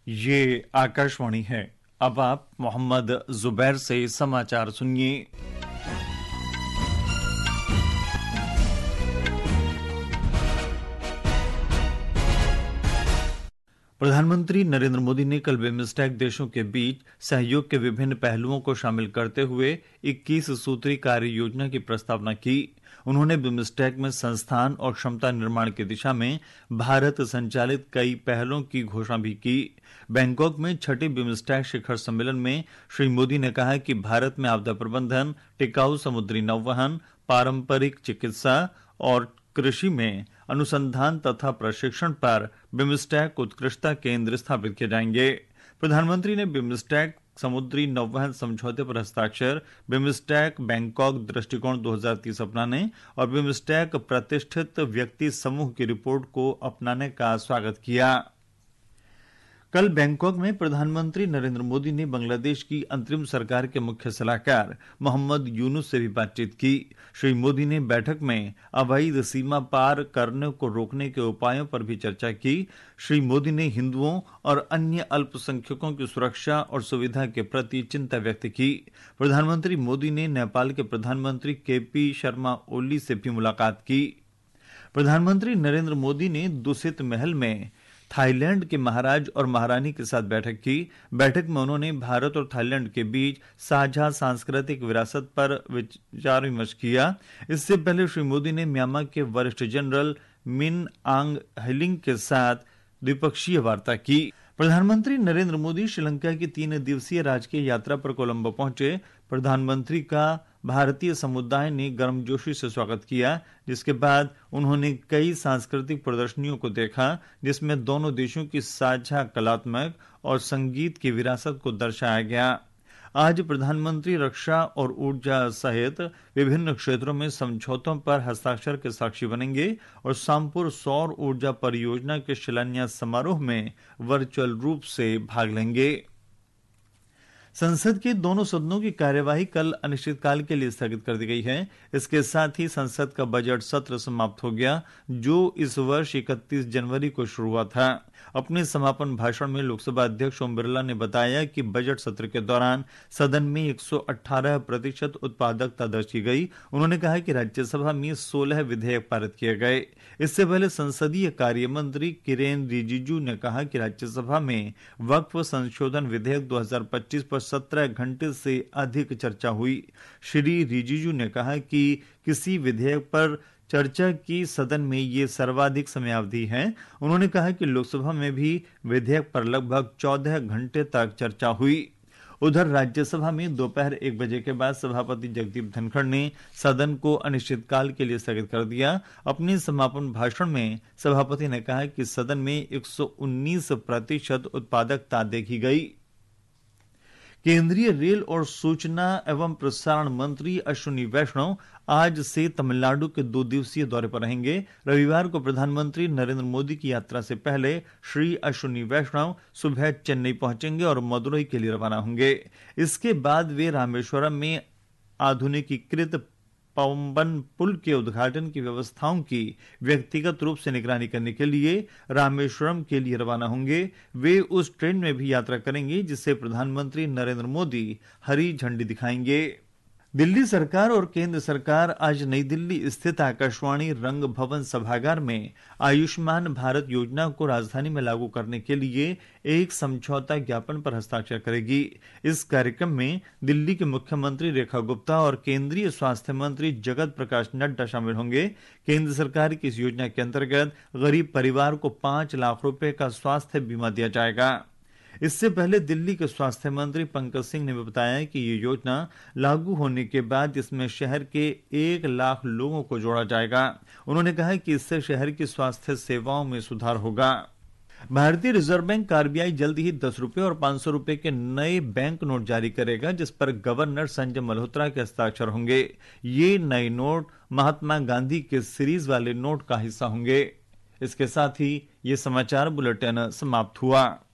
ये आकाशवाणी है। अब आप मोहम्मद जुबैर से समाचार सुनिए। प्रधानमंत्री नरेंद्र मोदी ने कल बिम्स्टेक देशों के बीच सहयोग के विभिन्न पहलुओं को शामिल करते हुए 21 सूत्री कार्य योजना की प्रस्तावना की। उन्होंने बिम्स्टेक में संस्थान और क्षमता निर्माण की दिशा में भारत संचालित कई पहलों की घोषणा भी की। बैंकॉक में छठे बिम्स्टेक शिखर सम्मेलन में श्री मोदी ने कहा कि भारत में आपदा प्रबंधन, टिकाऊ समुद्री नौवहन, पारंपरिक चिकित्सा और कृषि में अनुसंधान तथा प्रशिक्षण पर बिम्स्टेक उत्कृष्टता केंद्र स्थापित किए जाएंगे। प्रधानमंत्री ने बिम्स्टेक समुद्री नौवहन समझौते पर हस्ताक्षर, बिम्स्टेक बैंकॉक दृष्टिकोण 2030 अपनाने और बिम्स्टेक प्रतिष्ठित व्यक्ति समूह की रिपोर्ट को अपनाने का स्वागत किया। कल बैंकॉक में प्रधानमंत्री नरेंद्र मोदी ने बांग्लादेश की अंतरिम सरकार के मुख्य सलाहकार मोहम्मद यूनुस से भी बातचीत की। श्री मोदी ने बैठक में अवैध सीमा पार करने को रोकने के उपायों पर भी चर्चा की। श्री मोदी ने हिंदुओं और अन्य अल्पसंख्यकों की सुरक्षा और सुविधा के प्रति चिंता व्यक्त की। प्रधानमंत्री मोदी ने नेपाल के प्रधानमंत्री केपी शर्मा ओली से भी मुलाकात की। प्रधानमंत्री नरेंद्र मोदी ने दुसित महल में थाईलैंड के महाराज और महारानी के साथ बैठक की। बैठक में उन्होंने भारत और थाईलैंड के बीच साझा सांस्कृतिक विरासत पर विचार विमर्श किया। इससे पहले श्री मोदी ने म्यांमार के वरिष्ठ जनरल मिन आंग ह्लिंग के साथ द्विपक्षीय वार्ता की। प्रधानमंत्री नरेंद्र मोदी श्रीलंका की 3 दिवसीय राजकीय यात्रा पर कोलंबो पहुंचे। प्रधानमंत्री का भारतीय समुदाय ने गर्मजोशी से स्वागत किया, जिसके बाद उन्होंने कई सांस्कृतिक प्रदर्शनियों को देखा, जिसमें दोनों देशों की साझा कलात्मक और संगीत की विरासत को दर्शाया गया। आज प्रधानमंत्री रक्षा और ऊर्जा सहित विभिन्न क्षेत्रों में समझौतों पर हस्ताक्षर के साक्षी बनेंगे और सामपुर सौर ऊर्जा परियोजना के शिलान्यास समारोह में वर्चुअल रूप से भाग लेंगे। संसद के दोनों सदनों की कार्यवाही कल अनिश्चितकाल के लिए स्थगित कर दी गई है। इसके साथ ही संसद का बजट सत्र समाप्त हो गया, जो इस वर्ष 31 जनवरी को शुरू हुआ था। अपने समापन भाषण में लोकसभा अध्यक्ष ओम बिरला ने बताया कि बजट सत्र के दौरान सदन में 118% उत्पादकता दर्ज की गई। उन्होंने कहा कि राज्यसभा में 16 विधेयक पारित किए गए। इससे पहले संसदीय कार्य मंत्री किरेन रिजिजू ने कहा कि राज्यसभा में वक्फ संशोधन विधेयक 2025 पर 17 घंटे से अधिक चर्चा हुई। श्री रिजिजू ने कहा कि किसी विधेयक पर चर्चा की सदन में ये सर्वाधिक समयावधि है। उन्होंने कहा कि लोकसभा में भी विधेयक पर लगभग 14 घंटे तक चर्चा हुई। उधर राज्यसभा में दोपहर 1 बजे के बाद सभापति जगदीप धनखड़ ने सदन को अनिश्चितकाल के लिए स्थगित कर दिया। अपने समापन भाषण में सभापति ने कहा कि सदन में 119% उत्पादकता देखी गई। केंद्रीय रेल और सूचना एवं प्रसारण मंत्री अश्विनी वैष्णव आज से तमिलनाडु के 2 दिवसीय दौरे पर रहेंगे। रविवार को प्रधानमंत्री नरेंद्र मोदी की यात्रा से पहले श्री अश्विनी वैष्णव सुबह चेन्नई पहुंचेंगे और मदुरई के लिए रवाना होंगे। इसके बाद वे रामेश्वरम में आधुनिकीकृत पंबन पुल के उद्घाटन की व्यवस्थाओं की व्यक्तिगत रूप से निगरानी करने के लिए रामेश्वरम के लिए रवाना होंगे। वे उस ट्रेन में भी यात्रा करेंगे जिसे प्रधानमंत्री नरेंद्र मोदी हरी झंडी दिखाएंगे। दिल्ली सरकार और केंद्र सरकार आज नई दिल्ली स्थित आकाशवाणी रंग भवन सभागार में आयुष्मान भारत योजना को राजधानी में लागू करने के लिए एक समझौता ज्ञापन पर हस्ताक्षर करेगी। इस कार्यक्रम में दिल्ली के मुख्यमंत्री रेखा गुप्ता और केंद्रीय स्वास्थ्य मंत्री जगत प्रकाश नड्डा शामिल होंगे। केंद्र सरकार की इस योजना के अंतर्गत गरीब परिवार को 5 लाख रुपए का स्वास्थ्य बीमा दिया जाएगा। इससे पहले दिल्ली के स्वास्थ्य मंत्री पंकज सिंह ने बताया कि ये योजना लागू होने के बाद इसमें शहर के 1 लाख लोगों को जोड़ा जाएगा। उन्होंने कहा कि इससे शहर की स्वास्थ्य सेवाओं में सुधार होगा। भारतीय रिजर्व बैंक आरबीआई जल्द ही 10 रुपए और 500 रुपए के नए बैंक नोट जारी करेगा, जिस पर गवर्नर संजय मल्होत्रा के हस्ताक्षर होंगे। ये नए नोट महात्मा गांधी के सीरीज वाले नोट का हिस्सा होंगे। इसके साथ ही ये समाचार बुलेटिन समाप्त हुआ।